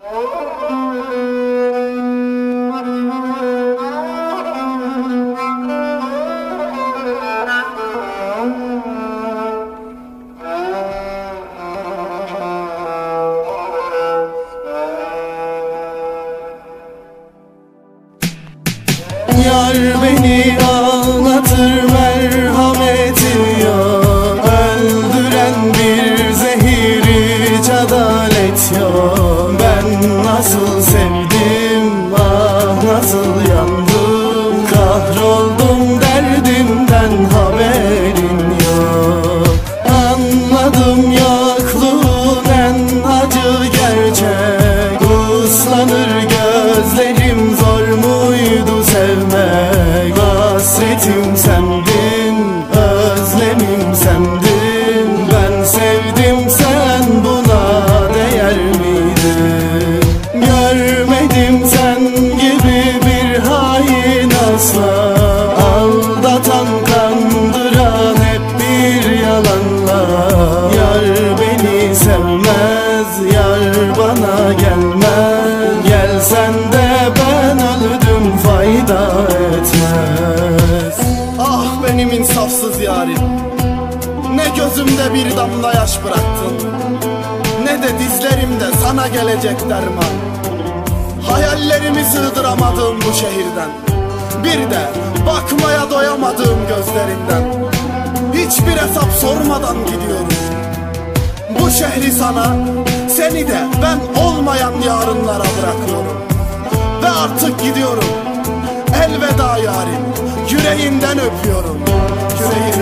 Yar beni ağlatır, merhameti yok. Öldüren bir zehir, hiç adalet yok. Ben nasıl sevdim, ah nasıl yandım. Kahroldum derdimden, haberin yok. Anladım yokluğun en acı gerçek. Uslanır gözlerim, zor muydu sevmek? Hasretim sendin, özlemim sendin. Ben sevdim, sen buna değer miydin? Görmedim sen gibi bir hain asla. Aldatan, kandıran hep bir yalanla. Yar beni sevmez, yar bana gelmez. Gelsen de ben öldüm, fayda etmez. Ah benim insafsız yarim, ne gözümde bir damla yaş bıraktın, ne de dizlerimde sana gelecek derman. Hayallerimi sığdıramadım bu şehirden, bir de bakmaya doyamadığım gözlerinden. Hiçbir hesap sormadan gidiyorum bu şehri sana, seni de ben olmayan yarınlara bırakıyorum. Ve artık gidiyorum, elveda yarim, yüreğinden öpüyorum, yüreğinden.